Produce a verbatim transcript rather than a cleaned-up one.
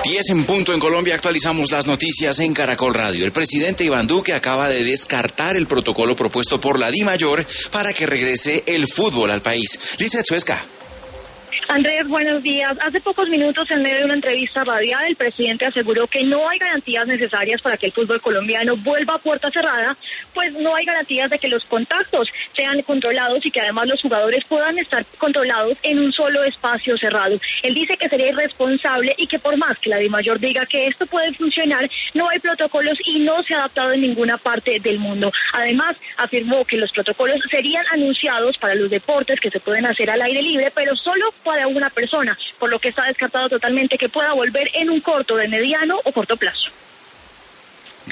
diez en punto en Colombia, actualizamos las noticias en Caracol Radio. El presidente Iván Duque acaba de descartar el protocolo propuesto por la DIMAYOR para que regrese el fútbol al país. Lizeth Suezca. Andrés, buenos días. Hace pocos minutos, en medio de una entrevista radial, el presidente aseguró que no hay garantías necesarias para que el fútbol colombiano vuelva a puerta cerrada, pues no hay garantías de que los contactos sean controlados y que además los jugadores puedan estar controlados en un solo espacio cerrado. Él dice que sería irresponsable y que por más que la DIMAYOR diga que esto puede funcionar, no hay protocolos y no se ha adaptado en ninguna parte del mundo. Además, afirmó que los protocolos serían anunciados para los deportes que se pueden hacer al aire libre, pero solo para una persona, por lo que está descartado totalmente que pueda volver en un corto, de mediano o corto plazo.